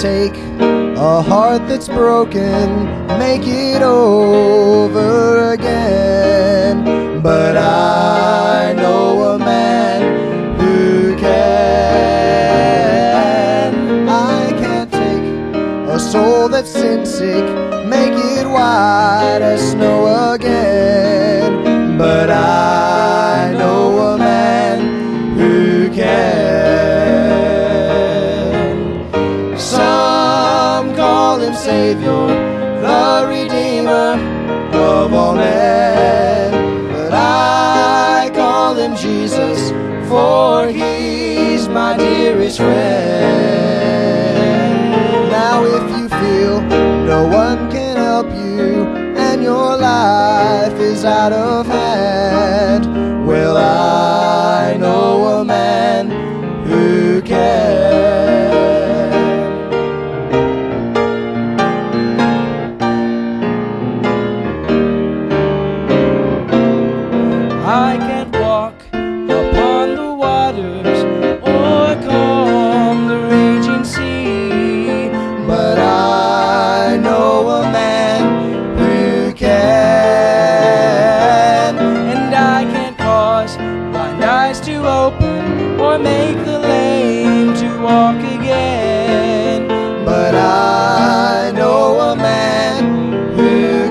take a heart that's broken, make it over again. But I know a man who can. I can't take a soul that's sin sick, make it white as snow again. But I know a man who can. Some call him Savior, the Redeemer of all men. But I call him Jesus, for he's my dearest friend. Now if you feel no one can help you and your life is out of hand, well, I know a man who can. I can't walk upon the waters or calm the raging sea, but I know a man who can. and I can't cause blind eyes to open or make the lame to walk again, But I know a man who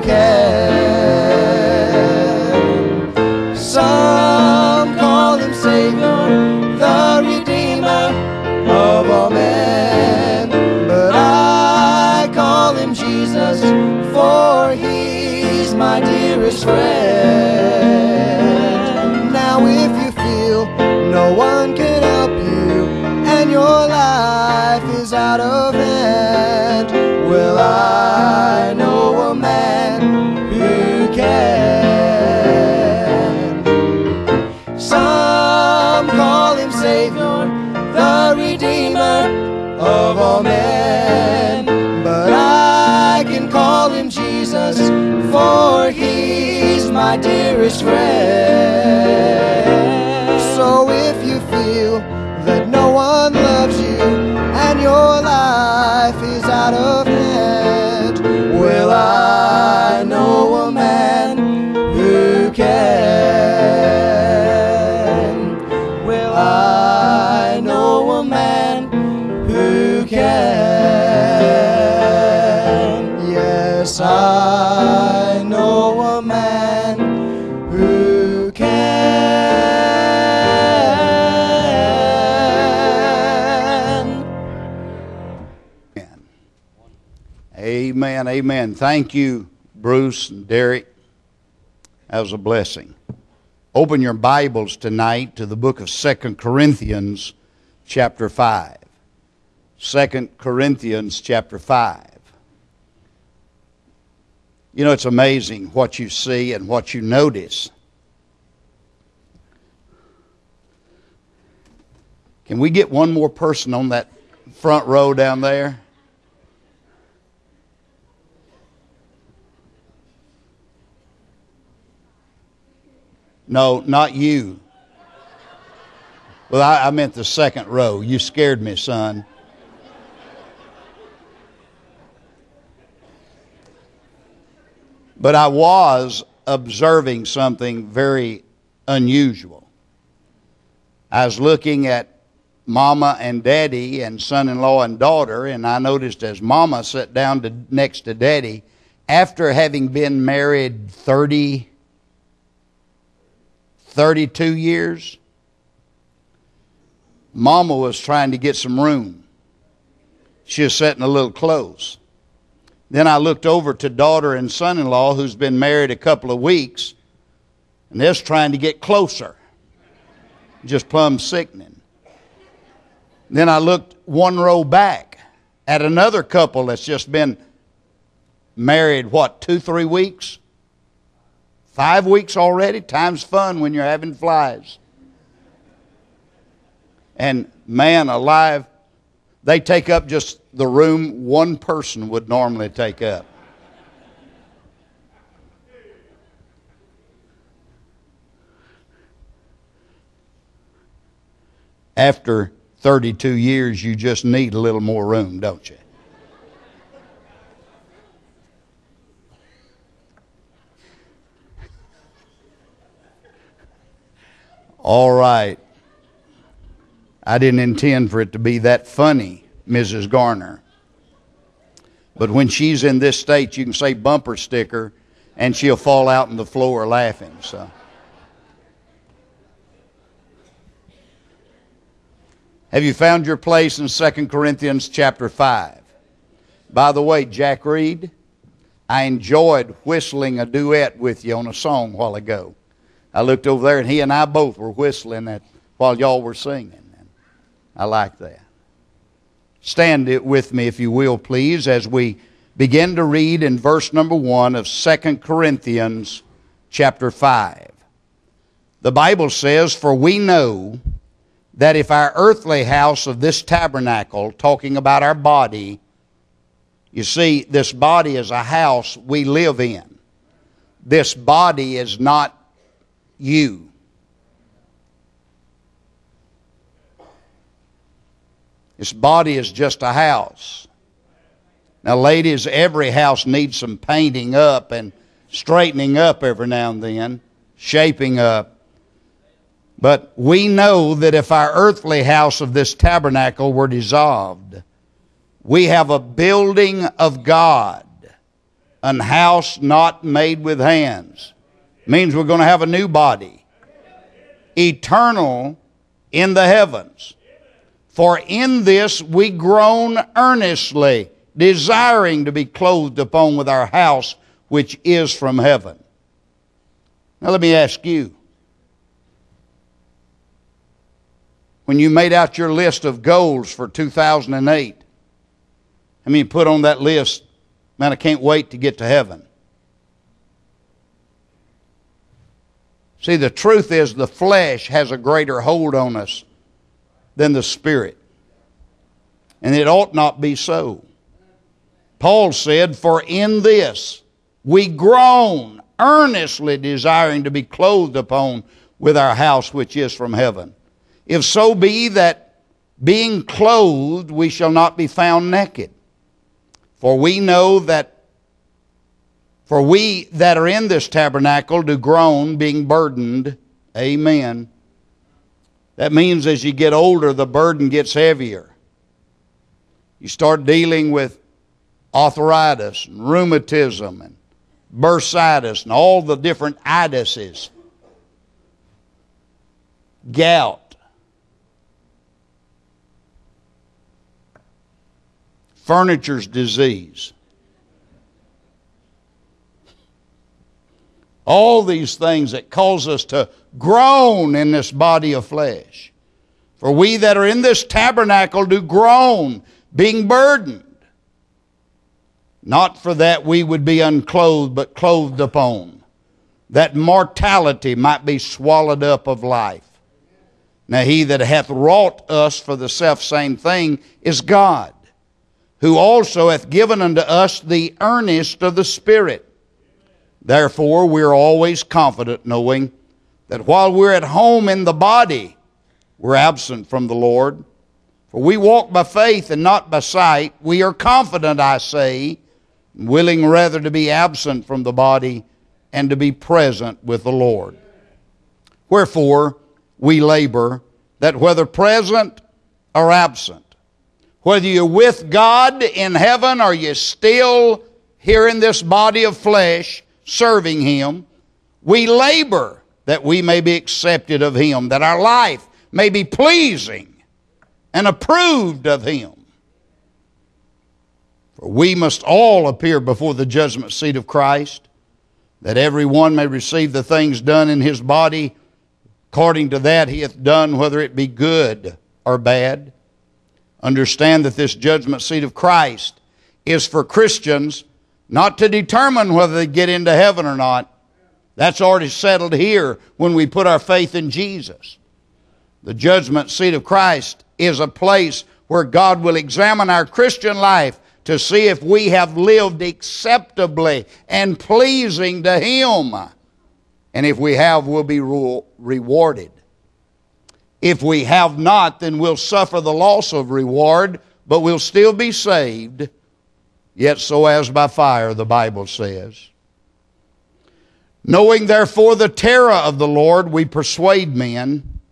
can. Some call him Savior, the Redeemer of all men. But I call him Jesus, for he's my dearest friend. Now if you feel no one can help you and your life is out of hand, well, I know a man who can. Some call him Savior, the Redeemer of all men. But I can call him Jesus, for he's my dearest friend. So if you feel that no one loves you and your life is out of hand, well, I know a man who can. Well, I know a man who can. Yes, I know a man who can. Amen, amen. Thank you, Bruce and Derek. That was a blessing. Open your Bibles tonight to the book of 2 Corinthians chapter 5. 2 Corinthians chapter 5. You know, it's amazing what you see and what you notice. Can we get one more person on that front row down there? No, not you. Well, I meant the second row. You scared me, son. But I was observing something very unusual. I was looking at Mama and Daddy and son-in-law and daughter, and I noticed as Mama sat down next to Daddy, after having been married 32 years, Mama was trying to get some room. She was sitting a little close. Then I looked over to daughter and son-in-law, who's been married a couple of weeks, and they're trying to get closer. Just plumb sickening. Then I looked one row back at another couple that's just been married, 2-3 weeks? 5 weeks already? Time's fun when you're having flies. And man alive, they take up just the room one person would normally take up. After 32 years, you just need a little more room, don't you? All right. I didn't intend for it to be that funny, Mrs. Garner. But when she's in this state, you can say bumper sticker, and she'll fall out on the floor laughing. So, have you found your place in 2 Corinthians chapter 5? By the way, Jack Reed, I enjoyed whistling a duet with you on a song a while ago. I looked over there, and he and I both were whistling that while y'all were singing. And I like that. Stand it with me, if you will, please, as we begin to read in verse number 1 of 2 Corinthians chapter 5. The Bible says, "For we know that if our earthly house of this tabernacle," talking about our body, you see, this body is a house we live in. This body is not you. This body is just a house. Now, ladies, every house needs some painting up and straightening up every now and then, shaping up. But we know that if our earthly house of this tabernacle were dissolved, we have a building of God, an house not made with hands. Means we're going to have a new body, eternal in the heavens. For in this we groan earnestly, desiring to be clothed upon with our house which is from heaven. Now let me ask you, when you made out your list of goals for 2008, how many put on that list, man, I can't wait to get to heaven? See, the truth is the flesh has a greater hold on us than the Spirit. And it ought not be so. Paul said, "For in this we groan, earnestly desiring to be clothed upon with our house which is from heaven. If so be that being clothed we shall not be found naked. For we know that for we that are in this tabernacle do groan, being burdened." Amen. That means as you get older, the burden gets heavier. You start dealing with arthritis and rheumatism and bursitis and all the different itises. Gout. Furniture's disease. All these things that cause us to groan in this body of flesh. For we that are in this tabernacle do groan, being burdened. Not for that we would be unclothed, but clothed upon, that mortality might be swallowed up of life. Now he that hath wrought us for the selfsame thing is God, who also hath given unto us the earnest of the Spirit. Therefore, we are always confident, knowing that while we're at home in the body, we're absent from the Lord. For we walk by faith and not by sight. We are confident, I say, willing rather to be absent from the body and to be present with the Lord. Wherefore, we labor that whether present or absent, whether you're with God in heaven or you're still here in this body of flesh, serving Him, we labor that we may be accepted of Him, that our life may be pleasing and approved of Him. For we must all appear before the judgment seat of Christ, that every one may receive the things done in his body according to that he hath done, whether it be good or bad. Understand that this judgment seat of Christ is for Christians, not to determine whether they get into heaven or not. That's already settled here when we put our faith in Jesus. The judgment seat of Christ is a place where God will examine our Christian life to see if we have lived acceptably and pleasing to Him. And if we have, we'll be rewarded. If we have not, then we'll suffer the loss of reward, but we'll still be saved, yet so as by fire, the Bible says. Knowing therefore the terror of the Lord, we persuade men.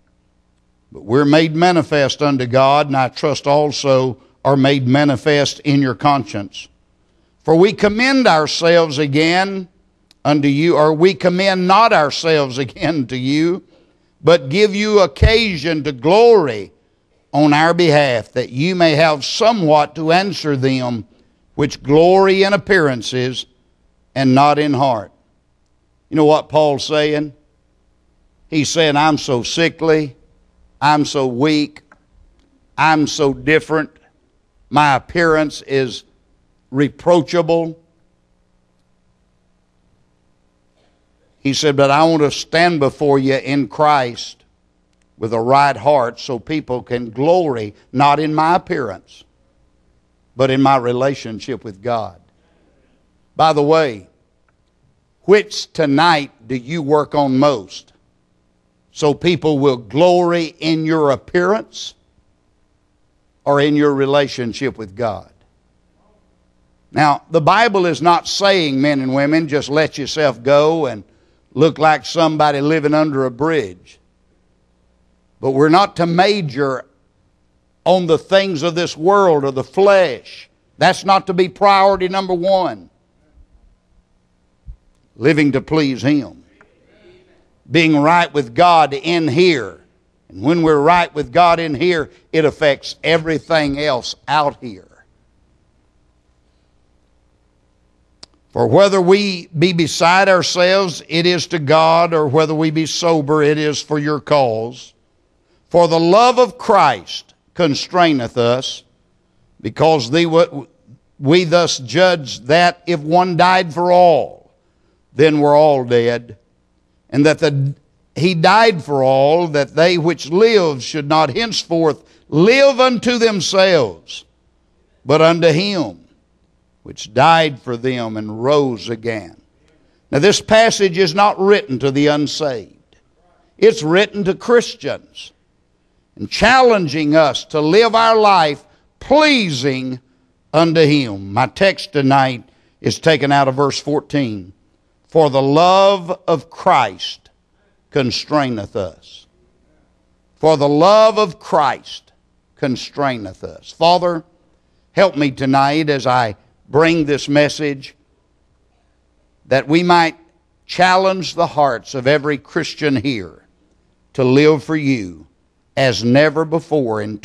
but we're made manifest unto God, and I trust also are made manifest in your conscience. For we commend ourselves again unto you, or we commend not ourselves again to you, but give you occasion to glory on our behalf, that you may have somewhat to answer them which glory in appearances and not in heart. You know what Paul's saying? He's saying, I'm so sickly, I'm so weak, I'm so different, my appearance is reproachable. He said, but I want to stand before you in Christ with a right heart so people can glory not in my appearance, but in my relationship with God. By the way, which tonight do you work on most? So people will glory in your appearance or in your relationship with God? Now, the Bible is not saying, men and women, just let yourself go and look like somebody living under a bridge. But we're not to major on the things of this world or the flesh. That's not to be priority number one. Living to please Him. Being right with God in here. And when we're right with God in here, it affects everything else out here. For whether we be beside ourselves, it is to God, or whether we be sober, it is for your cause. For the love of Christ constraineth us, because we thus judge that if one died for all, then we're all dead. And that He died for all, that they which live should not henceforth live unto themselves, but unto Him which died for them and rose again. Now this passage is not written to the unsaved. It's written to Christians and challenging us to live our life pleasing unto Him. My text tonight is taken out of verse 14. For the love of Christ constraineth us. For the love of Christ constraineth us. Father, help me tonight as I bring this message, that we might challenge the hearts of every Christian here to live for you as never before in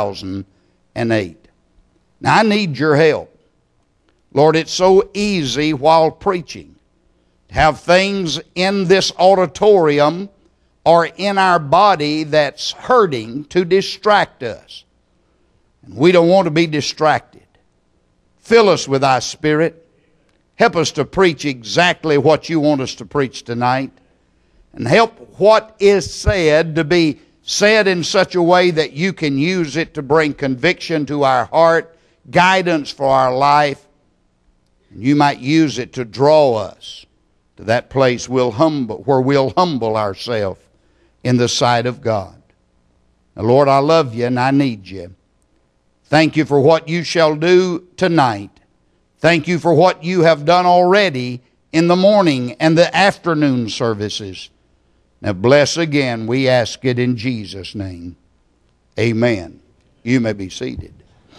2008. Now I need your help. Lord, it's so easy while preaching to have things in this auditorium or in our body that's hurting to distract us. And we don't want to be distracted. Fill us with thy Spirit. Help us to preach exactly what you want us to preach tonight. And help what is said to be said in such a way that you can use it to bring conviction to our heart, guidance for our life. And you might use it to draw us to that place where we'll humble ourselves in the sight of God. Now, Lord, I love you and I need you. Thank you for what you shall do tonight. Thank you for what you have done already in the morning and the afternoon services. Now bless again, we ask it in Jesus' name. Amen. You may be seated.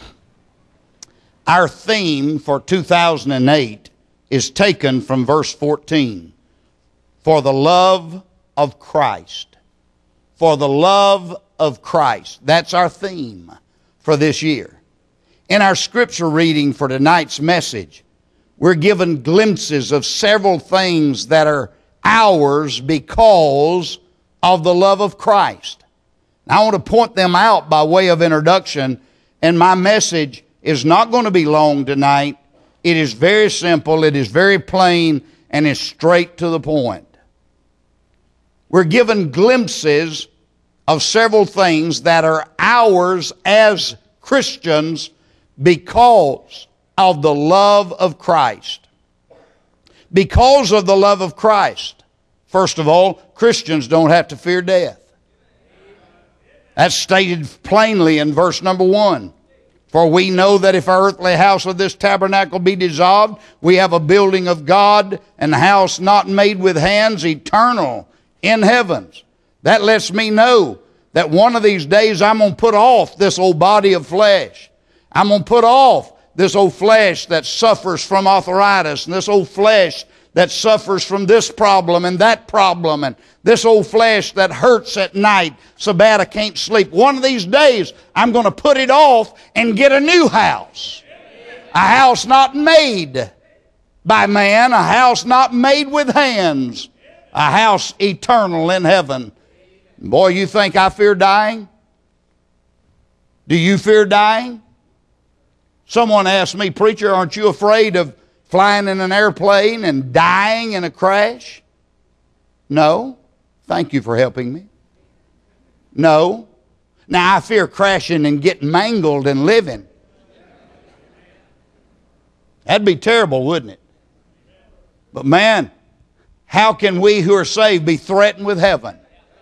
Our theme for 2008 is taken from verse 14. For the love of Christ. For the love of Christ. That's our theme for this year. In our scripture reading for tonight's message, we're given glimpses of several things that are ours because of the love of Christ. Now, I want to point them out by way of introduction, and my message is not going to be long tonight. It is very simple, it is very plain, and it's straight to the point. We're given glimpses of several things that are ours as Christians because of the love of Christ. Because of the love of Christ. First of all, Christians don't have to fear death. That's stated plainly in verse number 1. For we know that if our earthly house of this tabernacle be dissolved, we have a building of God, and a house not made with hands, eternal in heavens. That lets me know that one of these days I'm going to put off this old body of flesh. I'm going to put off this old flesh that suffers from arthritis, and this old flesh that suffers from this problem and that problem, and this old flesh that hurts at night so bad I can't sleep. One of these days I'm going to put it off and get a new house. A house not made by man, a house not made with hands, a house eternal in heaven. Boy, you think I fear dying? Do you fear dying? Someone asked me, "Preacher, aren't you afraid of flying in an airplane and dying in a crash?" No. Thank you for helping me. No. Now, I fear crashing and getting mangled and living. That'd be terrible, wouldn't it? But man, how can we who are saved be threatened with heaven?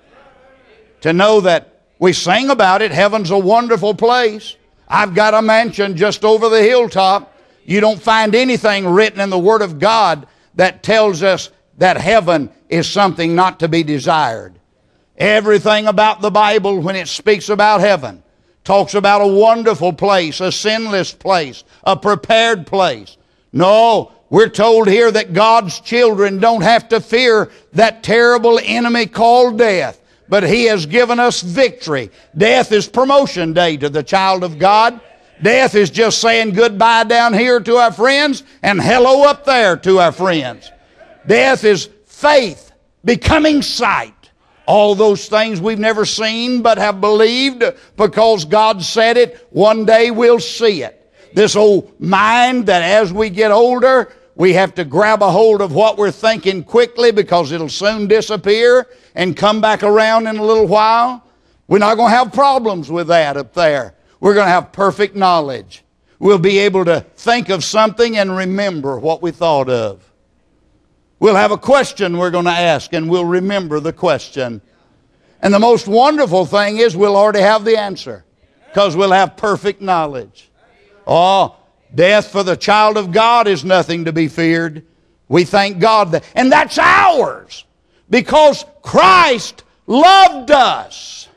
To know that we sing about it, heaven's a wonderful place. I've got a mansion just over the hilltop. You don't find anything written in the Word of God that tells us that heaven is something not to be desired. Everything about the Bible, when it speaks about heaven, talks about a wonderful place, a sinless place, a prepared place. No, we're told here that God's children don't have to fear that terrible enemy called death, but He has given us victory. Death is promotion day to the child of God. Death is just saying goodbye down here to our friends and hello up there to our friends. Death is faith becoming sight. All those things we've never seen but have believed because God said it, one day we'll see it. This old mind that as we get older, we have to grab a hold of what we're thinking quickly because it'll soon disappear and come back around in a little while. We're not going to have problems with that up there. We're going to have perfect knowledge. We'll be able to think of something and remember what we thought of. We'll have a question we're going to ask and we'll remember the question. And the most wonderful thing is we'll already have the answer because we'll have perfect knowledge. Oh, death for the child of God is nothing to be feared. We thank God that. And that's ours because Christ loved us.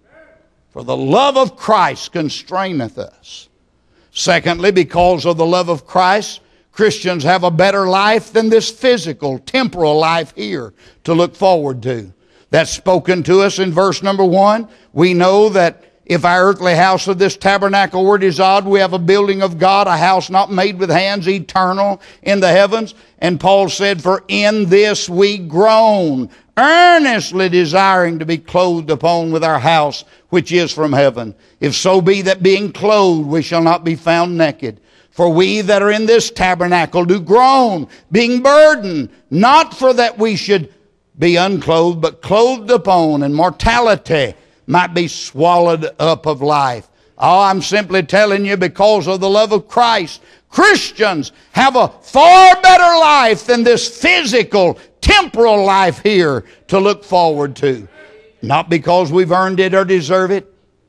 For the love of Christ constraineth us. Secondly, because of the love of Christ, Christians have a better life than this physical, temporal life here to look forward to. That's spoken to us in verse number 1. We know that if our earthly house of this tabernacle were dissolved, we have a building of God, a house not made with hands, eternal in the heavens. And Paul said, "For in this we groan, earnestly desiring to be clothed upon with our house, which is from heaven. If so be that being clothed, we shall not be found naked. For we that are in this tabernacle do groan, being burdened, not for that we should be unclothed, but clothed upon, and mortality might be swallowed up of life." Oh, I'm simply telling you, because of the love of Christ, Christians have a far better life than this physical, temporal life here to look forward to. Not because we've earned it or deserve it,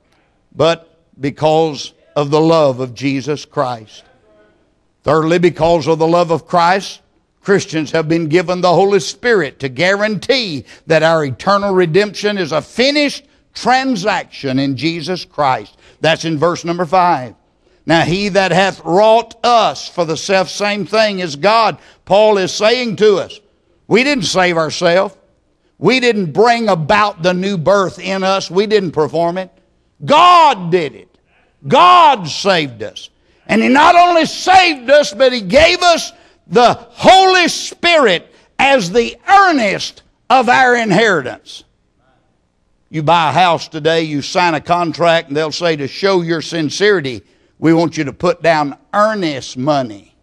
but because of the love of Jesus Christ. Thirdly, because of the love of Christ, Christians have been given the Holy Spirit to guarantee that our eternal redemption is a finished transaction in Jesus Christ. That's in verse number 5. Now He that hath wrought us for the selfsame thing is God. Paul is saying to us, we didn't save ourselves. We didn't bring about the new birth in us. We didn't perform it. God did it. God saved us. And He not only saved us, but He gave us the Holy Spirit as the earnest of our inheritance. You buy a house today, you sign a contract, and they'll say, to show your sincerity, we want you to put down earnest money.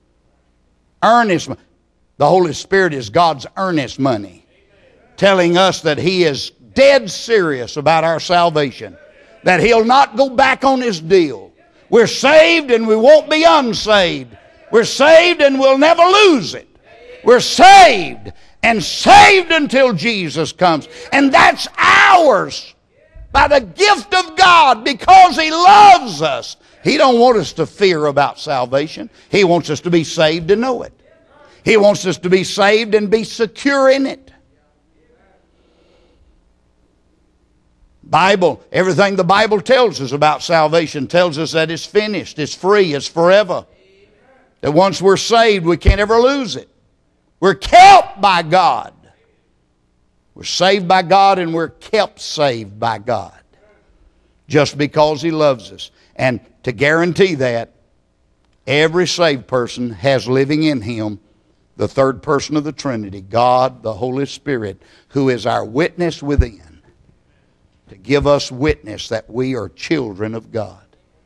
Earnest money. The Holy Spirit is God's earnest money, telling us that He is dead serious about our salvation, that He'll not go back on His deal. We're saved and we won't be unsaved. We're saved and we'll never lose it. We're saved and saved until Jesus comes. And that's ours by the gift of God because He loves us. He don't want us to fear about salvation. He wants us to be saved and know it. He wants us to be saved and be secure in it. Bible, everything the Bible tells us about salvation tells us that it's finished, it's free, it's forever. That once we're saved, we can't ever lose it. We're kept by God. We're saved by God and we're kept saved by God. Just because He loves us. And to guarantee that, every saved person has living in him the third person of the Trinity, God, the Holy Spirit, who is our witness within, to give us witness that we are children of God.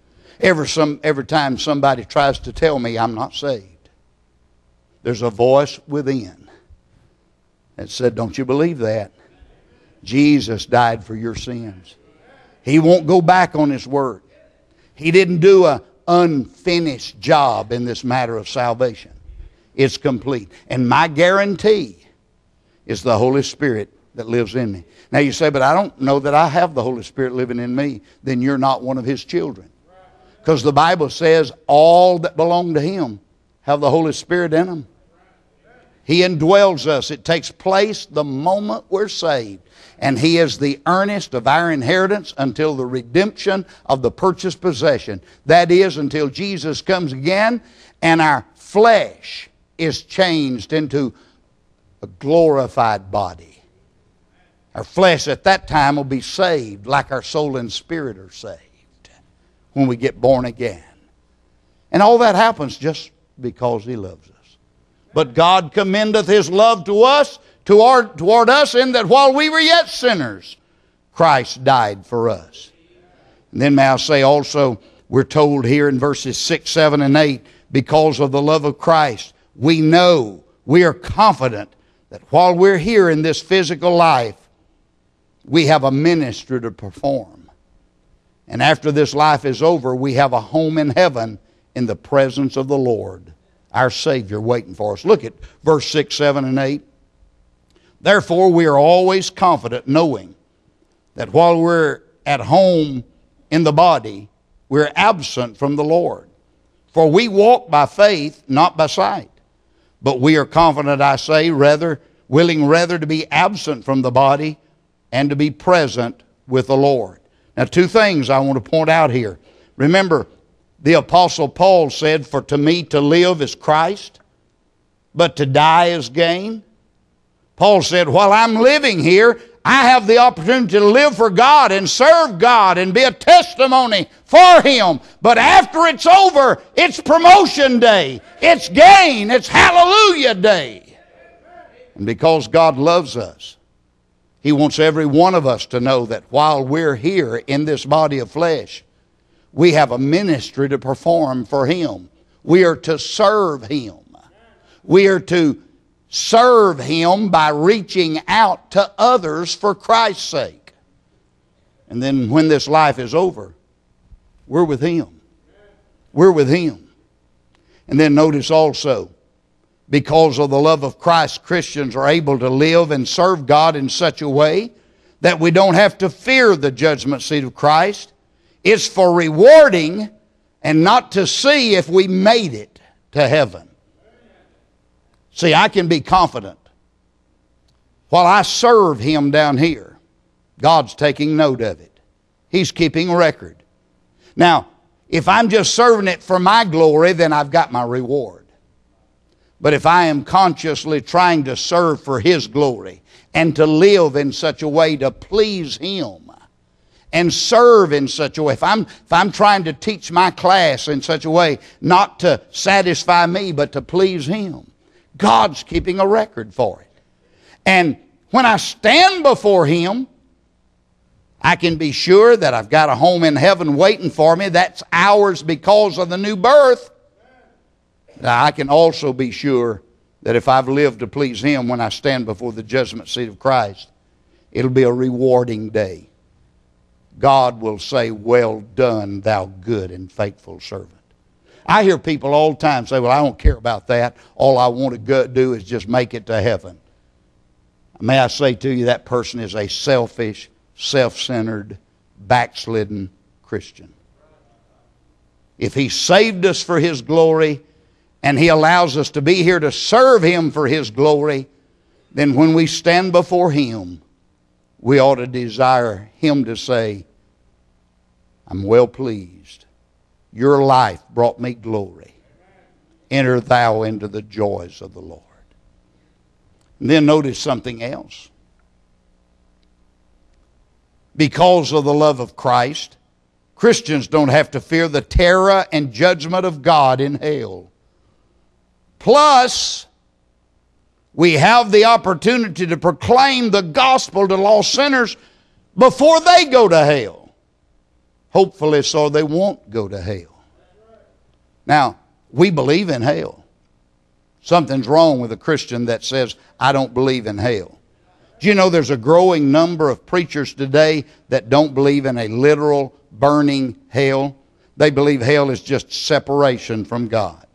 Every time somebody tries to tell me I'm not saved, there's a voice within that said, don't you believe that? Jesus died for your sins. He won't go back on His word. He didn't do an unfinished job in this matter of salvation. It's complete. And my guarantee is the Holy Spirit that lives in me. Now you say, but I don't know that I have the Holy Spirit living in me. Then you're not one of His children. Because the Bible says all that belong to Him have the Holy Spirit in them. He indwells us. It takes place the moment we're saved. And He is the earnest of our inheritance until the redemption of the purchased possession. That is, until Jesus comes again and our flesh is changed into a glorified body. Our flesh at that time will be saved like our soul and spirit are saved when we get born again. And all that happens just because He loves us. But God commendeth His love to us, toward us, in that while we were yet sinners, Christ died for us. And then may I say also, we're told here in verses 6, 7, and 8, because of the love of Christ, we know, we are confident that while we're here in this physical life, we have a ministry to perform. And after this life is over, we have a home in heaven in the presence of the Lord, our Savior, waiting for us. Look at verse 6, 7, and 8. Therefore, we are always confident, knowing that while we're at home in the body, we're absent from the Lord. For we walk by faith, not by sight. But we are confident, I say, willing rather to be absent from the body and to be present with the Lord. Now, two things I want to point out here. Remember, the Apostle Paul said, for to me to live is Christ, but to die is gain. Paul said, while I'm living here, I have the opportunity to live for God and serve God and be a testimony for Him. But after it's over, it's promotion day. It's gain. It's hallelujah day. And because God loves us, He wants every one of us to know that while we're here in this body of flesh, we have a ministry to perform for Him. We are to serve Him. We are to serve Him by reaching out to others for Christ's sake. And then when this life is over, we're with Him. We're with Him. And then notice also, because of the love of Christ, Christians are able to live and serve God in such a way that we don't have to fear the judgment seat of Christ. It's for rewarding and not to see if we made it to heaven. See, I can be confident. While I serve Him down here, God's taking note of it. He's keeping record. Now, if I'm just serving it for my glory, then I've got my reward. But if I am consciously trying to serve for His glory and to live in such a way to please Him and serve in such a way, if I'm trying to teach my class in such a way not to satisfy me but to please Him, God's keeping a record for it. And when I stand before Him, I can be sure that I've got a home in heaven waiting for me. That's ours because of the new birth. Now, I can also be sure that if I've lived to please Him when I stand before the judgment seat of Christ, it'll be a rewarding day. God will say, well done, thou good and faithful servant. I hear people all the time say, well, I don't care about that. All I want to do is just make it to heaven. May I say to you, that person is a selfish, self-centered, backslidden Christian. If He saved us for His glory and He allows us to be here to serve Him for His glory, then when we stand before Him, we ought to desire Him to say, I'm well pleased. Your life brought me glory. Enter thou into the joys of the Lord. And then notice something else. Because of the love of Christ, Christians don't have to fear the terror and judgment of God in hell. Plus, we have the opportunity to proclaim the gospel to lost sinners before they go to hell. Hopefully so they won't go to hell. Now, we believe in hell. Something's wrong with a Christian that says, I don't believe in hell. Do you know there's a growing number of preachers today that don't believe in a literal burning hell? They believe hell is just separation from God.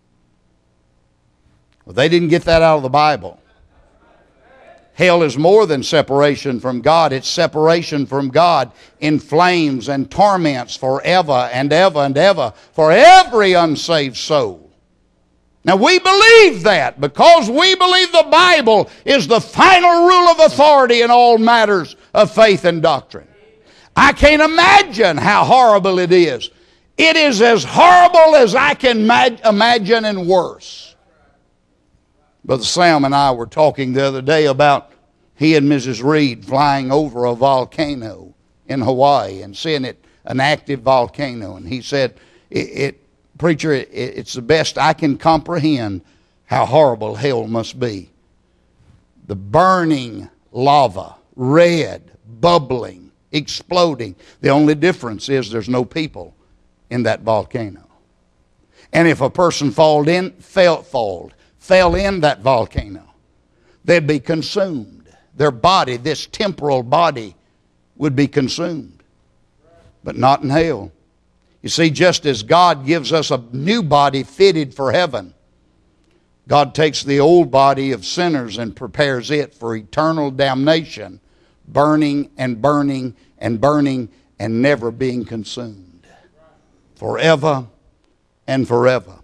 Well, they didn't get that out of the Bible. Hell is more than separation from God. It's separation from God in flames and torments forever and ever and ever for every unsaved soul. Now we believe that because we believe the Bible is the final rule of authority in all matters of faith and doctrine. I can't imagine how horrible it is. It is as horrible as I can imagine and worse. Brother Sam and I were talking the other day about he and Mrs. Reed flying over a volcano in Hawaii and seeing it, an active volcano. And he said, Preacher, it's the best I can comprehend how horrible hell must be. The burning lava, red, bubbling, exploding. The only difference is there's no people in that volcano. And if a person fell in that volcano, they'd be consumed. Their body, this temporal body, would be consumed. But not in hell. You see, just as God gives us a new body fitted for heaven, God takes the old body of sinners and prepares it for eternal damnation, burning and burning and burning and never being consumed. Forever and forever.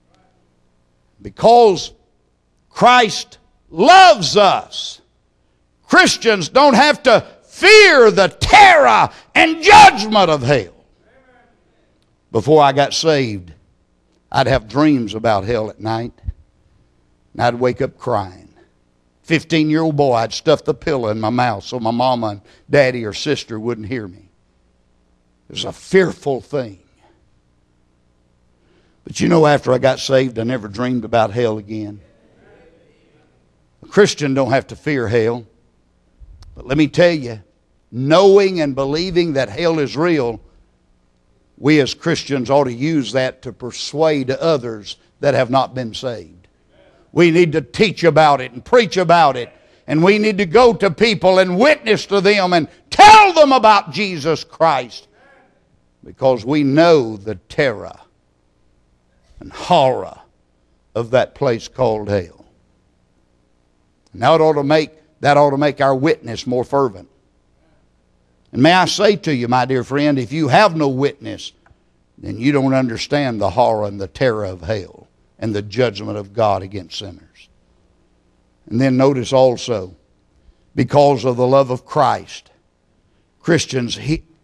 Because Christ loves us, Christians don't have to fear the terror and judgment of hell. Before I got saved, I'd have dreams about hell at night, and I'd wake up crying. 15-year-old boy, I'd stuff the pillow in my mouth so my mama and daddy or sister wouldn't hear me. It was a fearful thing. But you know, after I got saved, I never dreamed about hell again. A Christian don't have to fear hell. But let me tell you, knowing and believing that hell is real, we as Christians ought to use that to persuade others that have not been saved. We need to teach about it and preach about it. And we need to go to people and witness to them and tell them about Jesus Christ. Because we know the terror and horror of that place called hell. And that ought to make our witness more fervent. And may I say to you, my dear friend, if you have no witness, then you don't understand the horror and the terror of hell and the judgment of God against sinners. And then notice also, because of the love of Christ, Christians,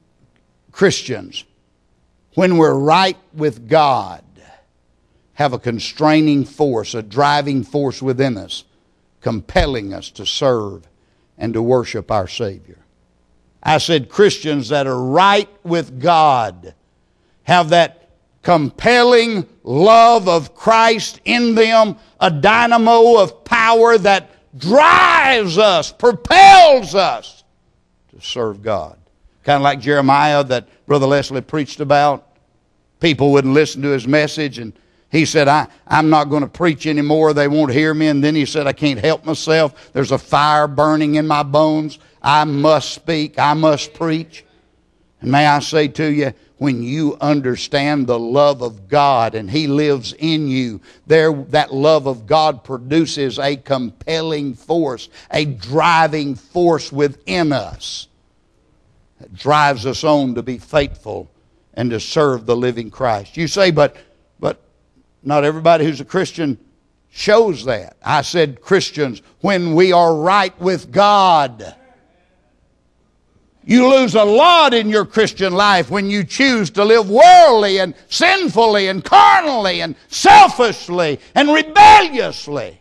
when we're right with God, have a constraining force, a driving force within us, compelling us to serve and to worship our Savior. I said Christians that are right with God have that compelling love of Christ in them, a dynamo of power that drives us, propels us to serve God. Kind of like Jeremiah that Brother Leslie preached about. People wouldn't listen to his message, and he said, I'm not going to preach anymore. They won't hear me. And then he said, I can't help myself. There's a fire burning in my bones. I must speak. I must preach. And may I say to you, when you understand the love of God and He lives in you, that love of God produces a compelling force, a driving force within us that drives us on to be faithful and to serve the living Christ. You say, but not everybody who's a Christian shows that. I said Christians, when we are right with God, You lose a lot in your Christian life when you choose to live worldly and sinfully and carnally and selfishly and rebelliously.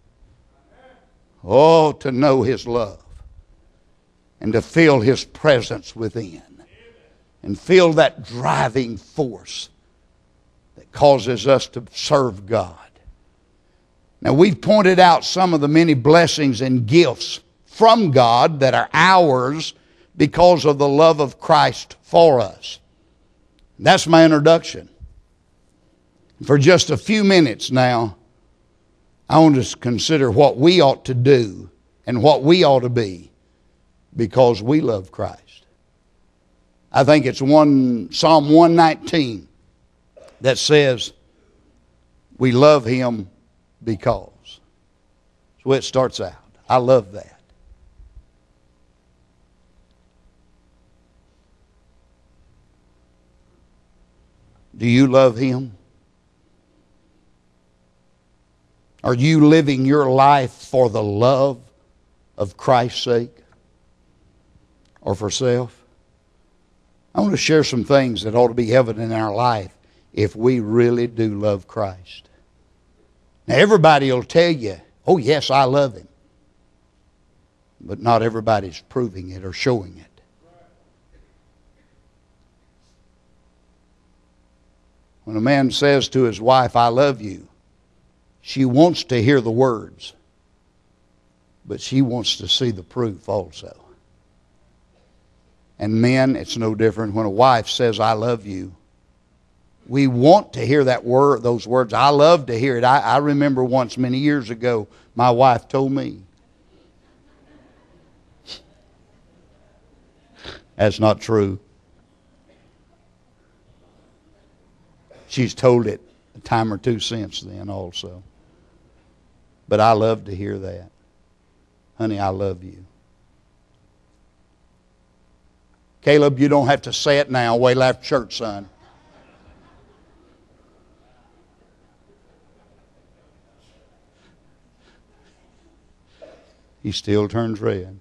Oh, to know His love and to feel His presence within and feel that driving force that causes us to serve God. Now, we've pointed out some of the many blessings and gifts from God that are ours because of the love of Christ for us. That's my introduction. For just a few minutes now, I want to consider what we ought to do and what we ought to be because we love Christ. I think it's Psalm 119 that says we love Him because. That's the way it starts out. I love that. Do you love Him? Are you living your life for the love of Christ's sake or for self? I want to share some things that ought to be evident in our life if we really do love Christ. Now, everybody will tell you, oh yes, I love Him. But not everybody's proving it or showing it. When a man says to his wife, I love you, she wants to hear the words, but she wants to see the proof also. And men, it's no different. When a wife says, I love you, we want to hear that word, those words. I love to hear it. I remember once many years ago, my wife told me. That's not true. She's told it a time or two since then also. But I love to hear that. Honey, I love you. Caleb, you don't have to say it now. Wait till after church, son. He still turns red.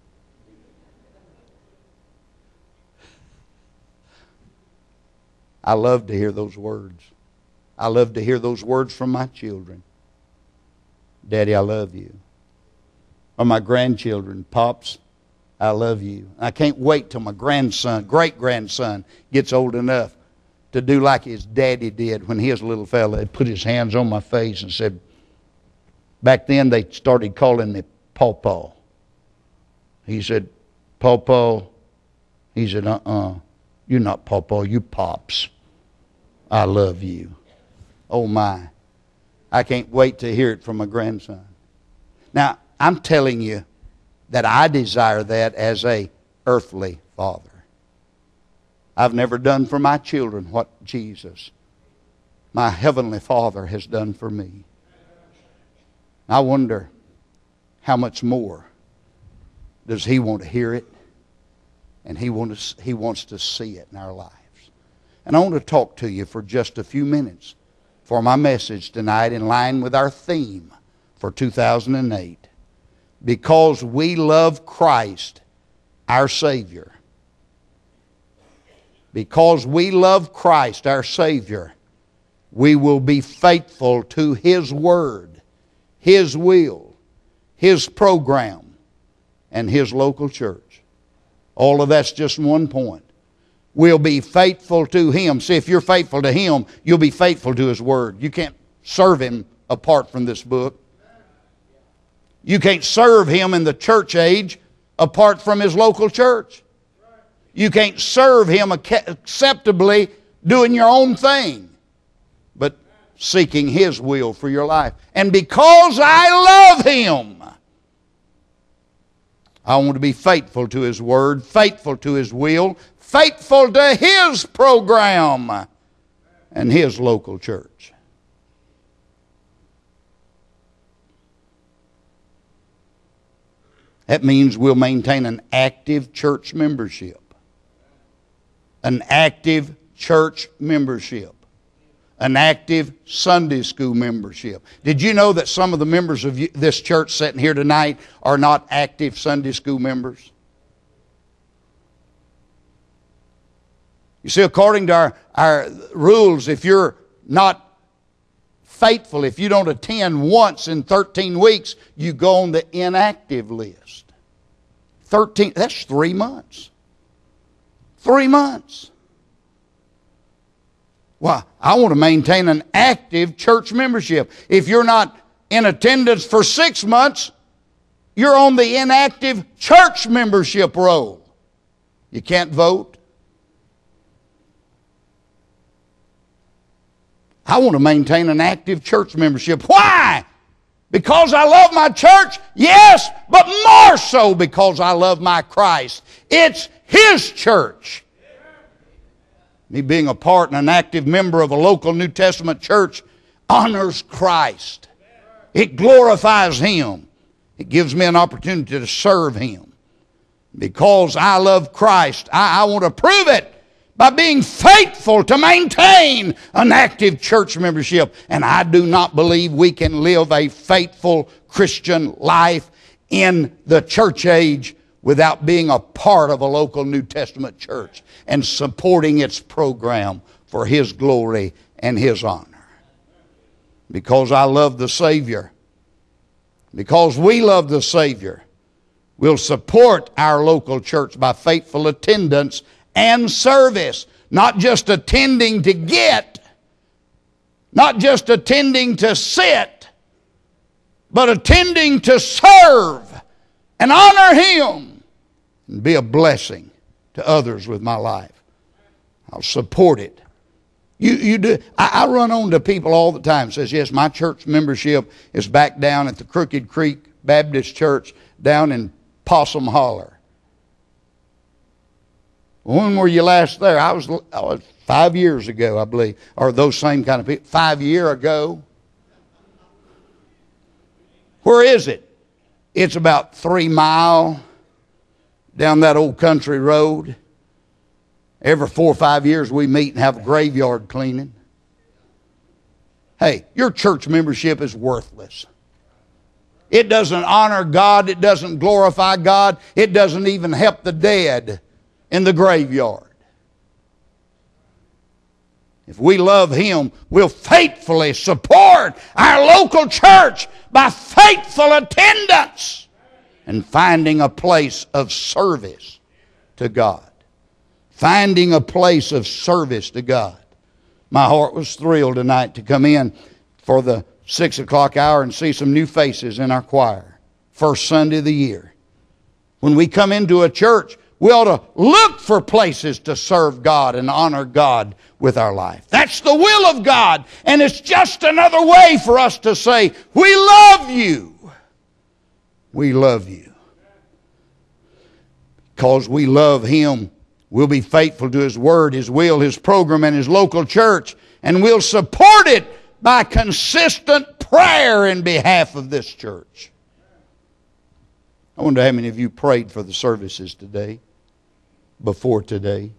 I love to hear those words. I love to hear those words from my children. Daddy, I love you. Or my grandchildren, Pops, I love you. I can't wait till my grandson, great-grandson, gets old enough to do like his daddy did when he was a little fella. He'd put his hands on my face and said, back then they started calling me Pawpaw. He said, Pawpaw. He said, you're not Pawpaw, you Pops. I love you. Oh my. I can't wait to hear it from my grandson. Now, I'm telling you that I desire that as a earthly father. I've never done for my children what Jesus, my heavenly Father, has done for me. I wonder how much more does He want to hear it, and He wants to see it in our lives. And I want to talk to you for just a few minutes for my message tonight in line with our theme for 2008. Because we love Christ, our Savior. Because we love Christ, our Savior, we will be faithful to His Word, His will, His program, and His local church. All of that's just one point. We'll be faithful to Him. See, if you're faithful to Him, you'll be faithful to His Word. You can't serve Him apart from this book. You can't serve Him in the church age apart from His local church. You can't serve Him acceptably doing your own thing, but seeking His will for your life. And because I love Him, I want to be faithful to His Word, faithful to His will, faithful to His program and His local church. That means we'll maintain an active church membership. An active church membership. An active Sunday school membership. Did you know that some of the members of this church sitting here tonight are not active Sunday school members? You see, according to our rules, if you're not faithful, if you don't attend once in 13 weeks, you go on the inactive list. 13, that's 3 months. 3 months. Well, I want to maintain an active church membership. If you're not in attendance for 6 months, you're on the inactive church membership roll. You can't vote. I want to maintain an active church membership. Why? Because I love my church? Yes, but more so because I love my Christ. It's His church. Me being a part and an active member of a local New Testament church honors Christ. It glorifies Him. It gives me an opportunity to serve Him. Because I love Christ, I want to prove it by being faithful to maintain an active church membership. And I do not believe we can live a faithful Christian life in the church age without being a part of a local New Testament church and supporting its program for His glory and His honor. Because I love the Savior, because we love the Savior, we'll support our local church by faithful attendance and service. Not just attending to get, not just attending to sit, but attending to serve and honor Him and be a blessing to others with my life. I'll support it. You do. I run on to people all the time. Says, yes, my church membership is back down at the Crooked Creek Baptist Church down in Possum Holler. When were you last there? I was 5 years ago, I believe. Or those same kind of people. 5 years ago. Where is it? It's about 3 miles down that old country road. Every 4 or 5 years we meet and have a graveyard cleaning. Hey, your church membership is worthless. It doesn't honor God. It doesn't glorify God. It doesn't even help the dead in the graveyard. If we love Him, we'll faithfully support our local church by faithful attendance and finding a place of service to God. Finding a place of service to God. My heart was thrilled tonight to come in for the 6 o'clock hour and see some new faces in our choir. First Sunday of the year. When we come into a church, we ought to look for places to serve God and honor God with our life. That's the will of God. And it's just another way for us to say, we love you. We love you. Because we love Him, we'll be faithful to His Word, His will, His program, and His local church. And we'll support it by consistent prayer in behalf of this church. I wonder how many of you prayed for the services today, before today.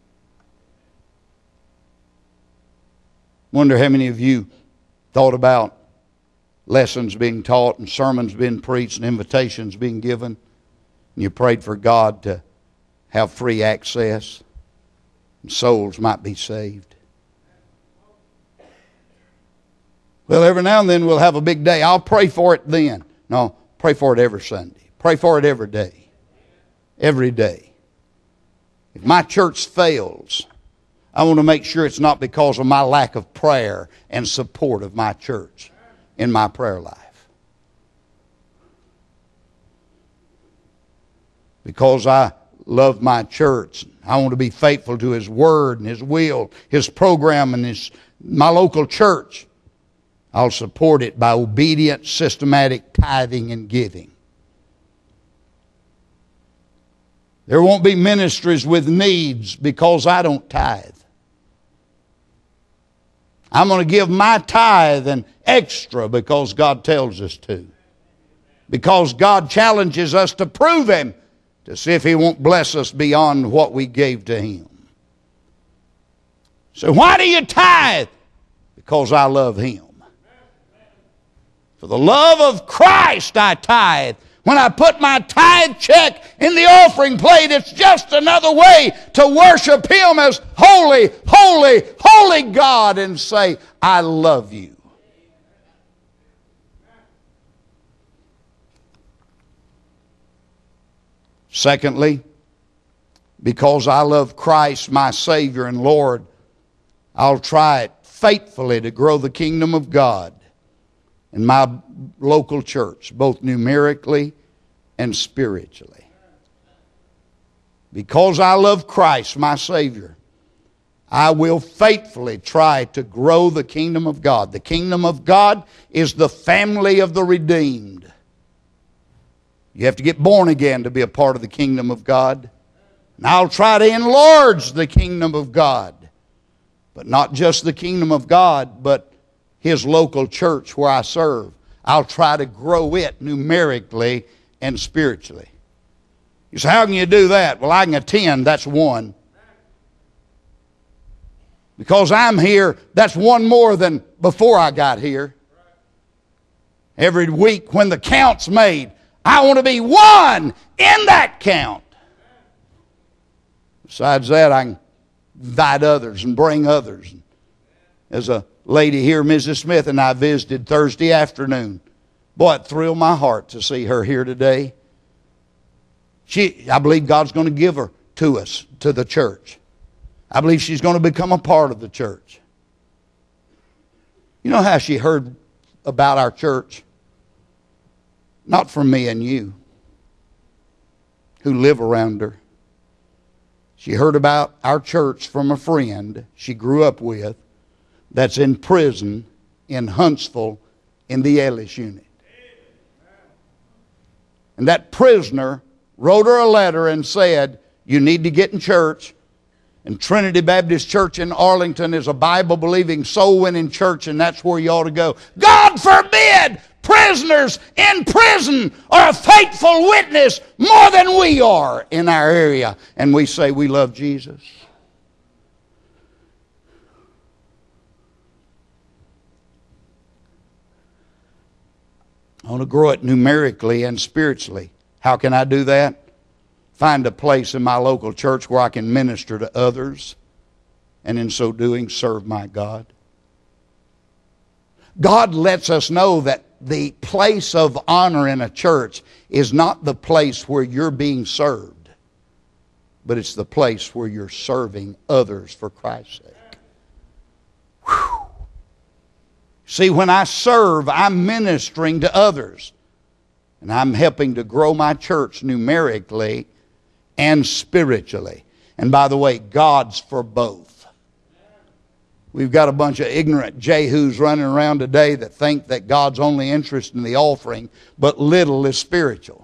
Wonder how many of you thought about lessons being taught and sermons being preached and invitations being given. And you prayed for God to have free access and souls might be saved. Well, every now and then we'll have a big day. I'll pray for it then. No, pray for it every Sunday. Pray for it every day. Every day. If my church fails, I want to make sure it's not because of my lack of prayer and support of my church in my prayer life. Because I love my church. I want to be faithful to His Word and His will, His program, and my local church. I'll support it by obedient, systematic tithing and giving. There won't be ministries with needs because I don't tithe. I'm going to give my tithe and extra because God tells us to. Because God challenges us to prove Him, to see if He won't bless us beyond what we gave to Him. So why do you tithe? Because I love Him. For the love of Christ I tithe. When I put my tithe check in the offering plate. It's just another way to worship Him as holy, holy, holy God and say, I love you. Secondly, because I love Christ, my Savior and Lord, I'll try it faithfully to grow the kingdom of God in my local church, both numerically and spiritually. Because I love Christ, my Savior, I will faithfully try to grow the kingdom of God. The kingdom of God is the family of the redeemed. You have to get born again to be a part of the kingdom of God. And I'll try to enlarge the kingdom of God. But not just the kingdom of God, but His local church where I serve. I'll try to grow it numerically and spiritually. You say, how can you do that? Well, I can attend, that's one. Because I'm here, that's one more than before I got here. Every week when the count's made, I want to be one in that count. Besides that, I can invite others and bring others. There's a lady here, Mrs. Smith, and I visited Thursday afternoon. Boy, it thrilled my heart to see her here today. I believe God's going to give her to us, to the church. I believe she's going to become a part of the church. You know how she heard about our church? Not from me and you, who live around her. She heard about our church from a friend she grew up with that's in prison in Huntsville in the Ellis unit. And that prisoner wrote her a letter and said, you need to get in church. And Trinity Baptist Church in Arlington is a Bible-believing, soul-winning church, and that's where you ought to go. God forbid prisoners in prison are a faithful witness more than we are in our area. And we say we love Jesus. I want to grow it numerically and spiritually. How can I do that? Find a place in my local church where I can minister to others, and in so doing serve my God. God lets us know that the place of honor in a church is not the place where you're being served, but it's the place where you're serving others for Christ's sake. Whew. See, when I serve, I'm ministering to others, and I'm helping to grow my church numerically and spiritually. And by the way, God's for both. We've got a bunch of ignorant Jehus running around today that think that God's only interested in the offering, but little is spiritual.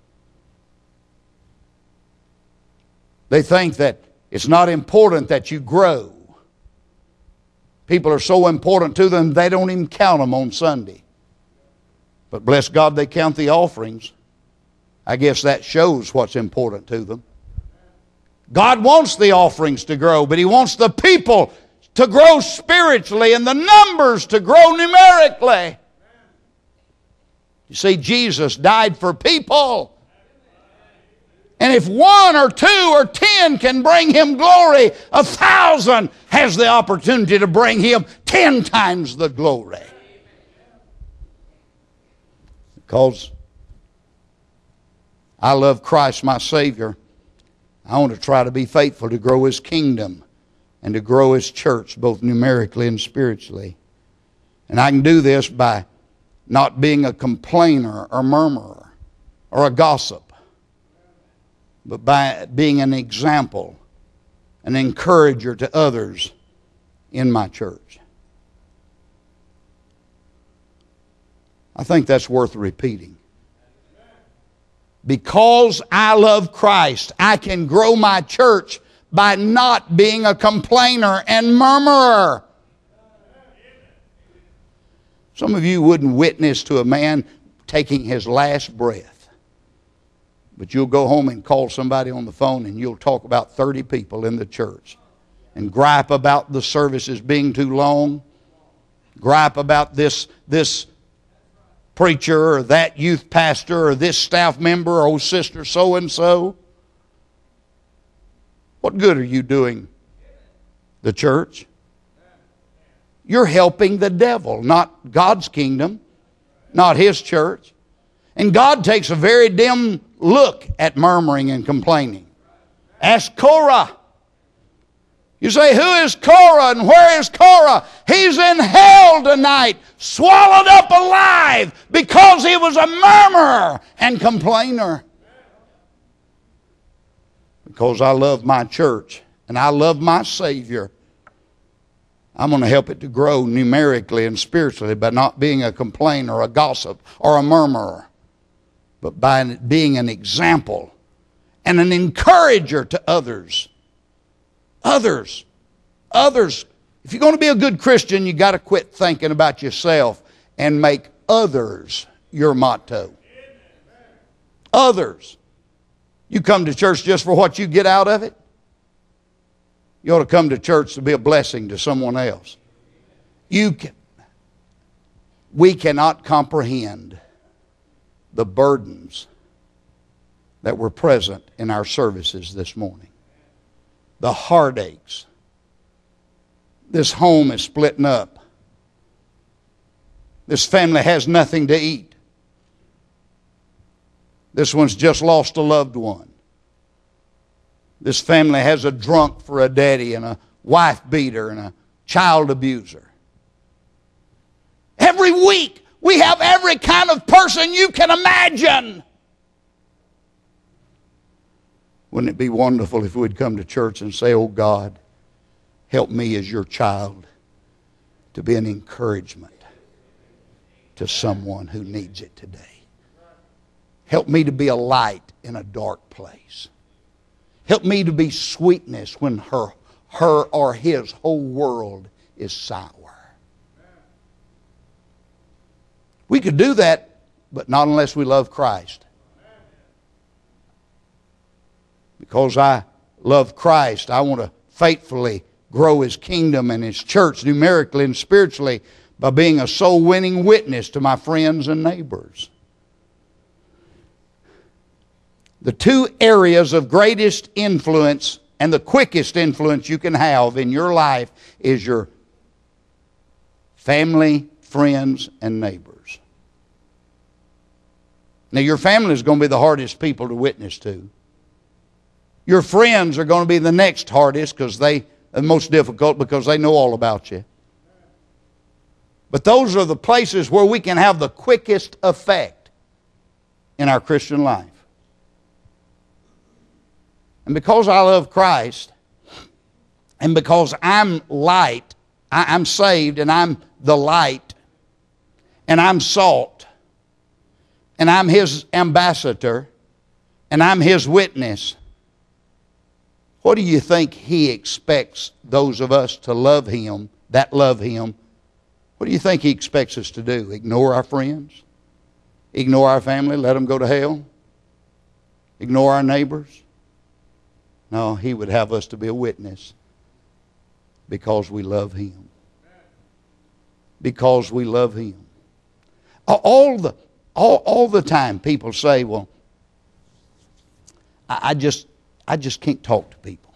They think that it's not important that you grow. People are so important to them, they don't even count them on Sunday. But bless God, they count the offerings. I guess that shows what's important to them. God wants the offerings to grow, but He wants the people to grow spiritually and the numbers to grow numerically. You see, Jesus died for people. And if 1 or 2 or 10 can bring Him glory, 1,000 has the opportunity to bring Him 10 times the glory. Because I love Christ, my Savior, I want to try to be faithful to grow His kingdom and to grow His church, both numerically and spiritually. And I can do this by not being a complainer or murmurer or a gossip, but by being an example, an encourager to others in my church. I think that's worth repeating. Because I love Christ, I can grow my church by not being a complainer and murmurer. Some of you wouldn't witness to a man taking his last breath, but you'll go home and call somebody on the phone and you'll talk about 30 people in the church and gripe about the services being too long, gripe about this preacher or that youth pastor or this staff member or old sister so-and-so. What good are you doing the church? You're helping the devil, not God's kingdom, not His church. And God takes a very dim look at murmuring and complaining. Ask Korah. You say, who is Korah and where is Korah? He's in hell tonight, swallowed up alive because he was a murmurer and complainer. Because I love my church and I love my Savior, I'm going to help it to grow numerically and spiritually by not being a complainer, a gossip, or a murmurer, but by being an example and an encourager to others. Others. If you're going to be a good Christian, you've got to quit thinking about yourself and make others your motto. Others. You come to church just for what you get out of it? You ought to come to church to be a blessing to someone else. We cannot comprehend the burdens that were present in our services this morning. The heartaches. This home is splitting up. This family has nothing to eat. This one's just lost a loved one. This family has a drunk for a daddy and a wife beater and a child abuser. Every week we have every kind of person you can imagine. Wouldn't it be wonderful if we'd come to church and say, oh God, help me as your child to be an encouragement to someone who needs it today. Help me to be a light in a dark place. Help me to be sweetness when her or his whole world is sour. We could do that, but not unless we love Christ. Because I love Christ, I want to faithfully grow His kingdom and His church numerically and spiritually by being a soul-winning witness to my friends and neighbors. The two areas of greatest influence and the quickest influence you can have in your life is your family, friends, and neighbors. Now, your family is going to be the hardest people to witness to. Your friends are going to be the next hardest because they are most difficult because they know all about you. But those are the places where we can have the quickest effect in our Christian life. And because I love Christ, and because I'm light, I'm saved, and I'm the light, and I'm salt, and I'm His ambassador, and I'm His witness, what do you think He expects those of us to love Him, that love Him? What do you think He expects us to do? Ignore our friends? Ignore our family? Let them go to hell? Ignore our neighbors? No, He would have us to be a witness because we love Him. Because we love Him. All the time people say, well, I just can't talk to people.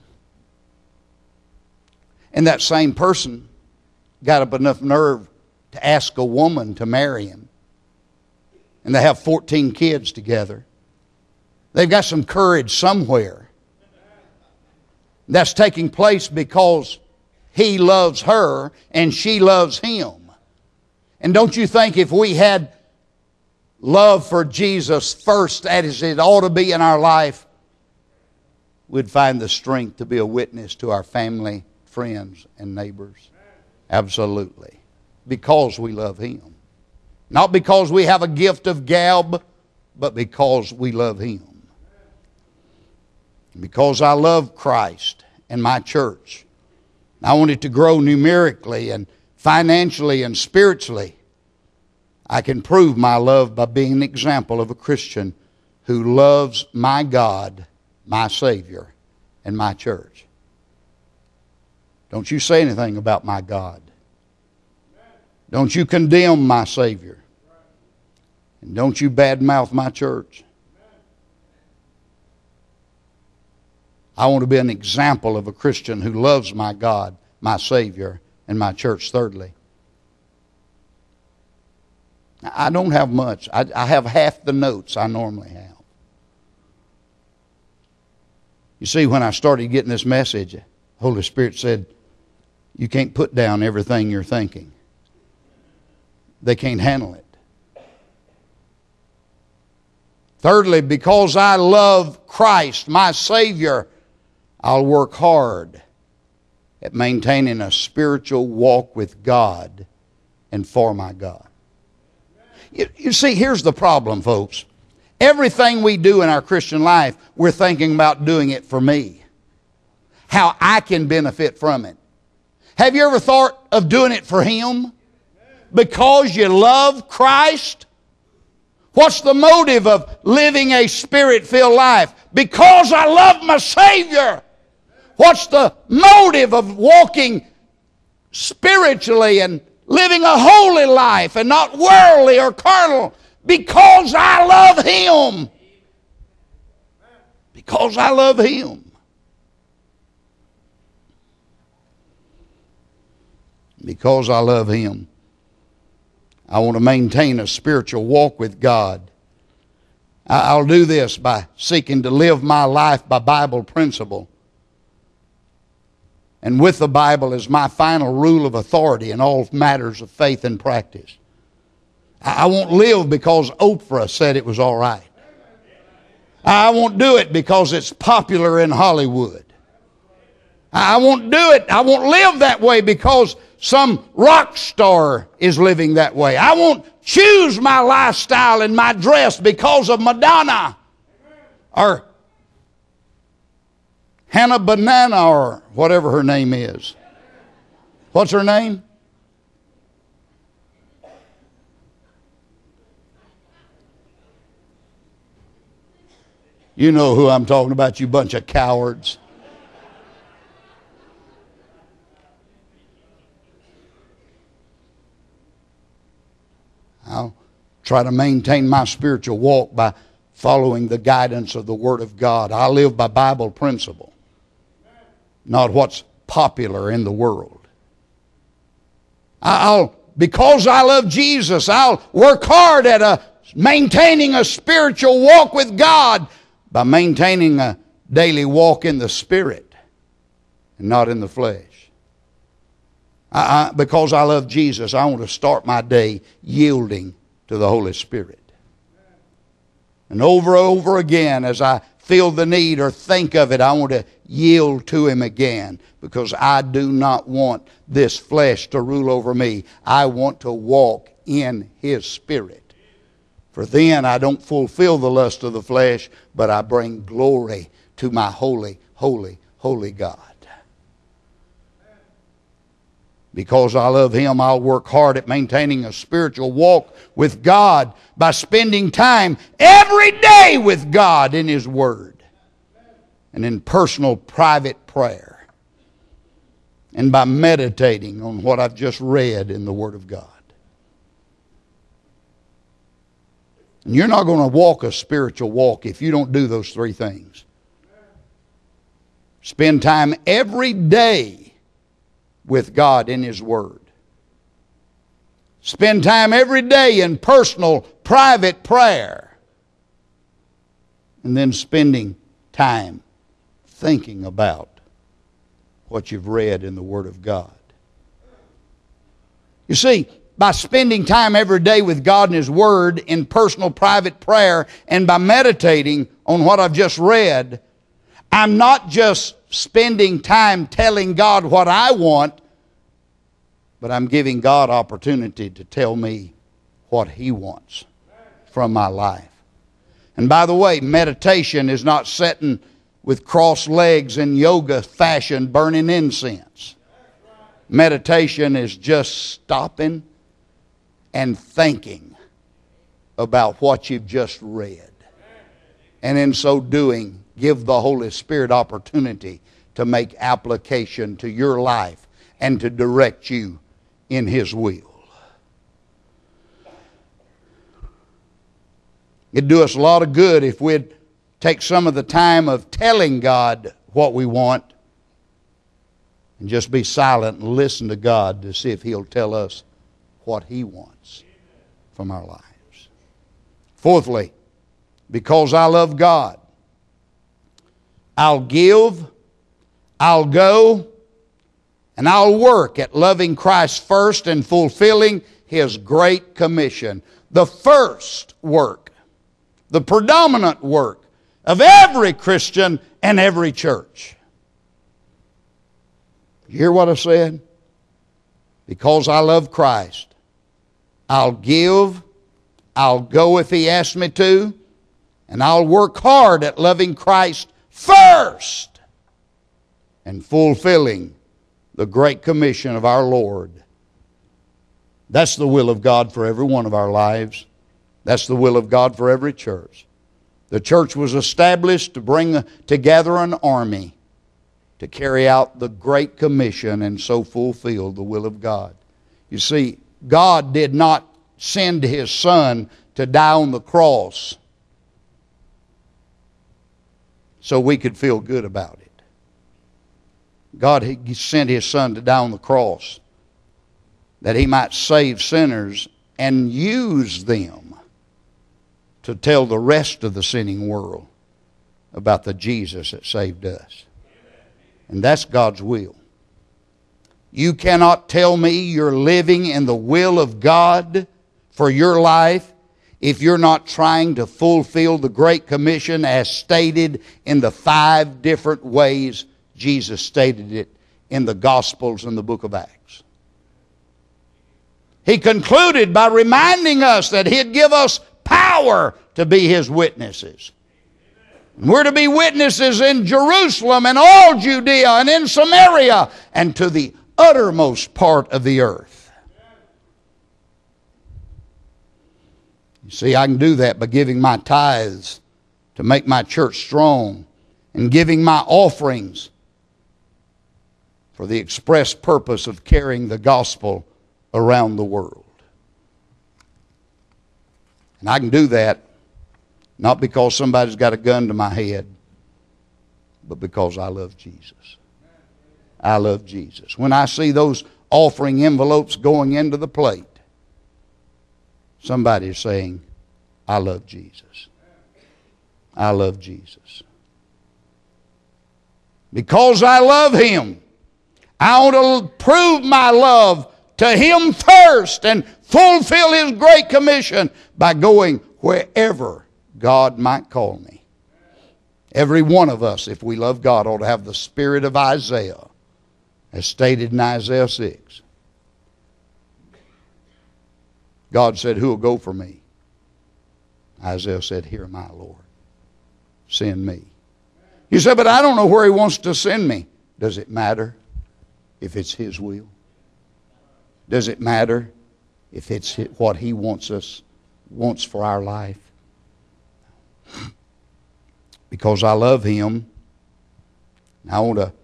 And that same person got up enough nerve to ask a woman to marry him. And they have 14 kids together. They've got some courage somewhere. That's taking place because he loves her and she loves him. And don't you think if we had love for Jesus first as it ought to be in our life, we'd find the strength to be a witness to our family, friends, and neighbors? Absolutely. Because we love Him. Not because we have a gift of gab, but because we love Him. Because I love Christ and my church. I want it to grow numerically and financially and spiritually. I can prove my love by being an example of a Christian who loves my God, my Savior, and my church. Don't you say anything about my God. Don't you condemn my Savior. And don't you badmouth my church. I want to be an example of a Christian who loves my God, my Savior, and my church. Thirdly, I don't have much. I have half the notes I normally have. You see, when I started getting this message, Holy Spirit said, you can't put down everything you're thinking. They can't handle it. Thirdly, because I love Christ, my Savior, I'll work hard at maintaining a spiritual walk with God and for my God. You see, here's the problem, folks. Everything we do in our Christian life, we're thinking about doing it for me. How I can benefit from it. Have you ever thought of doing it for Him? Because you love Christ? What's the motive of living a Spirit-filled life? Because I love my Savior. What's the motive of walking spiritually and living a holy life and not worldly or carnal? Because I love Him. Because I love Him. Because I love Him. I want to maintain a spiritual walk with God. I'll do this by seeking to live my life by Bible principle. And with the Bible as my final rule of authority in all matters of faith and practice. I won't live because Oprah said it was all right. I won't do it because it's popular in Hollywood. I won't do it. I won't live that way because some rock star is living that way. I won't choose my lifestyle and my dress because of Madonna or Hannah Banana or whatever her name is. What's her name? You know who I'm talking about, you bunch of cowards. I'll try to maintain my spiritual walk by following the guidance of the Word of God. I live by Bible principle, not what's popular in the world. Because I love Jesus, I'll work hard at maintaining a spiritual walk with God by maintaining a daily walk in the Spirit and not in the flesh. Because I love Jesus, I want to start my day yielding to the Holy Spirit. And over again, as I feel the need or think of it, I want to yield to Him again. Because I do not want this flesh to rule over me. I want to walk in His Spirit. For then I don't fulfill the lust of the flesh, but I bring glory to my holy, holy, holy God. Because I love Him, I'll work hard at maintaining a spiritual walk with God by spending time every day with God in His Word and in personal private prayer and by meditating on what I've just read in the Word of God. And you're not going to walk a spiritual walk if you don't do those three things. Spend time every day with God in His Word. Spend time every day in personal, private prayer. And then spending time thinking about what you've read in the Word of God. You see, by spending time every day with God and His Word in personal, private prayer and by meditating on what I've just read, I'm not just spending time telling God what I want, but I'm giving God opportunity to tell me what He wants from my life. And by the way, meditation is not sitting with crossed legs in yoga fashion burning incense. Meditation is just stopping and thinking about what you've just read. And in so doing, give the Holy Spirit opportunity to make application to your life and to direct you in His will. It'd do us a lot of good if we'd take some of the time of telling God what we want and just be silent and listen to God to see if He'll tell us what He wants from our lives. Fourthly, because I love God, I'll give, I'll go, and I'll work at loving Christ first and fulfilling His great commission. The first work, the predominant work of every Christian and every church. You hear what I said? Because I love Christ, I'll give, I'll go if He asks me to, and I'll work hard at loving Christ first and fulfilling the great commission of our Lord. That's the will of God for every one of our lives. That's the will of God for every church. The church was established to bring together an army to carry out the great commission and so fulfill the will of God. You see, God did not send His Son to die on the cross so we could feel good about it. God sent His Son to die on the cross that He might save sinners and use them to tell the rest of the sinning world about the Jesus that saved us. And that's God's will. You cannot tell me you're living in the will of God for your life if you're not trying to fulfill the Great Commission as stated in the 5 different ways Jesus stated it in the Gospels and the book of Acts. He concluded by reminding us that He'd give us power to be His witnesses. We're to be witnesses in Jerusalem and all Judea and in Samaria and to the uttermost part of the earth. You see, I can do that by giving my tithes to make my church strong and giving my offerings for the express purpose of carrying the gospel around the world. And I can do that not because somebody's got a gun to my head, but because I love Jesus. I love Jesus. When I see those offering envelopes going into the plate, somebody's saying, I love Jesus. I love Jesus. Because I love Him, I want to prove my love to Him first and fulfill His great commission by going wherever God might call me. Every one of us, if we love God, ought to have the spirit of Isaiah, as stated in Isaiah 6. God said, who will go for me? Isaiah said, here am I, Lord. Send me. You say, but I don't know where He wants to send me. Does it matter if it's His will? Does it matter if it's what He wants for our life? Because I love Him, I want to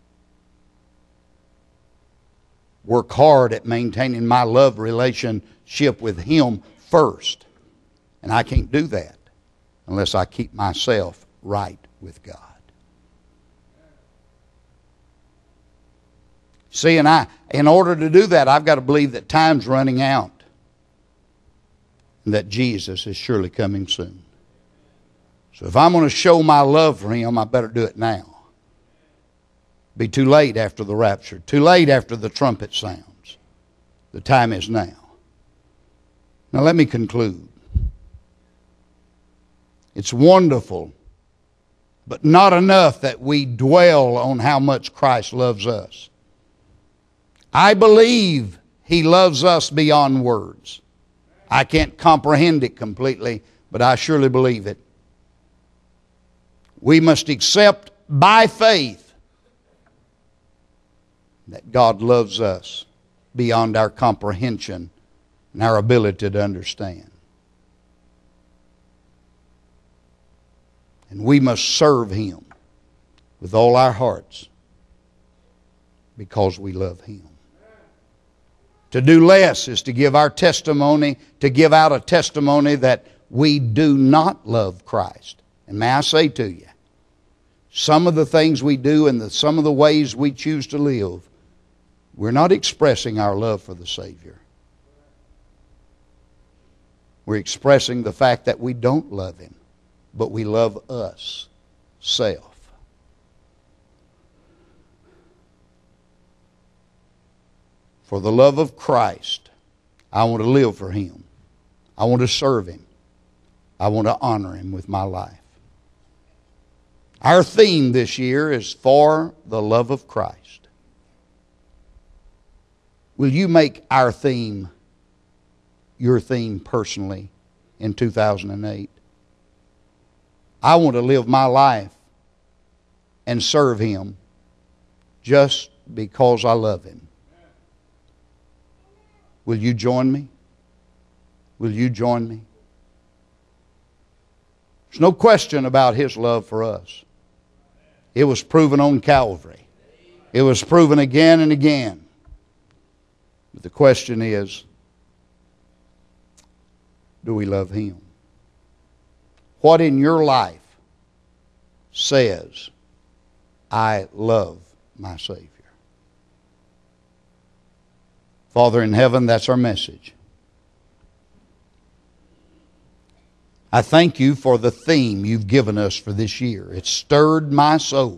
work hard at maintaining my love relationship with Him first. And I can't do that unless I keep myself right with God. See, and in order to do that, I've got to believe that time's running out and that Jesus is surely coming soon. So if I'm going to show my love for Him, I better do it now. Be too late after the rapture, too late after the trumpet sounds. The time is now. Now let me conclude. It's wonderful, but not enough that we dwell on how much Christ loves us. I believe He loves us beyond words. I can't comprehend it completely, but I surely believe it. We must accept by faith that God loves us beyond our comprehension and our ability to understand. And we must serve Him with all our hearts because we love Him. To do less is to give our testimony, to give out a testimony that we do not love Christ. And may I say to you, some of the things we do and some of the ways we choose to live, we're not expressing our love for the Savior. We're expressing the fact that we don't love Him, but we love us, self. For the love of Christ, I want to live for Him. I want to serve Him. I want to honor Him with my life. Our theme this year is for the love of Christ. Will you make our theme your theme personally in 2008? I want to live my life and serve Him just because I love Him. Will you join me? Will you join me? There's no question about His love for us. It was proven on Calvary. It was proven again and again. But the question is, do we love Him? What in your life says, I love my Savior? Father in heaven, that's our message. I thank You for the theme You've given us for this year. It stirred my soul.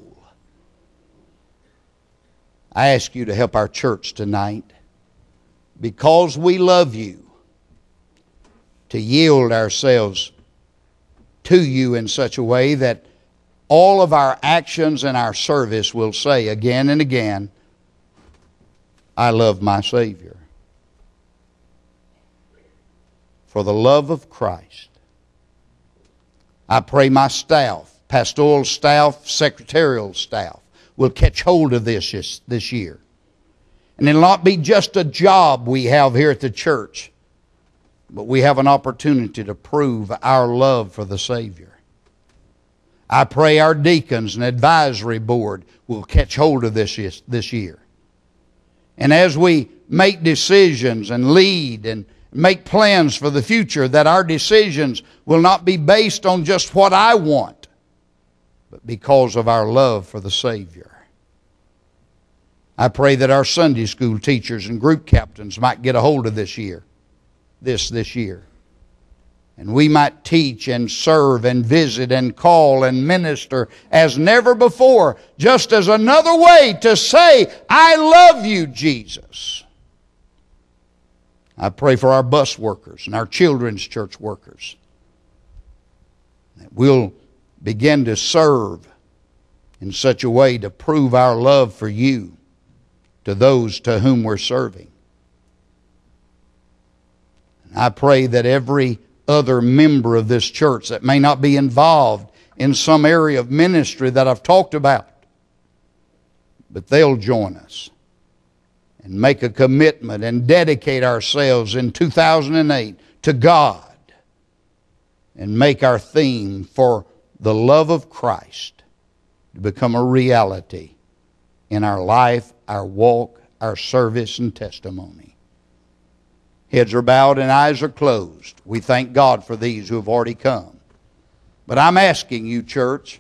I ask You to help our church tonight, because we love You, to yield ourselves to You in such a way that all of our actions and our service will say again and again, I love my Savior. For the love of Christ, I pray my staff, pastoral staff, secretarial staff, will catch hold of this year. And it'll not be just a job we have here at the church, but we have an opportunity to prove our love for the Savior. I pray our deacons and advisory board will catch hold of this year. And as we make decisions and lead and make plans for the future, that our decisions will not be based on just what I want, but because of our love for the Savior. I pray that our Sunday school teachers and group captains might get a hold of this year. And we might teach and serve and visit and call and minister as never before, just as another way to say, I love You, Jesus. I pray for our bus workers and our children's church workers, that we'll begin to serve in such a way to prove our love for You to those to whom we're serving. And I pray that every other member of this church that may not be involved in some area of ministry that I've talked about, but they'll join us and make a commitment and dedicate ourselves in 2008 to God and make our theme for the love of Christ to become a reality in our life, our walk, our service, and testimony. Heads are bowed and eyes are closed. We thank God for these who have already come. But I'm asking you, church,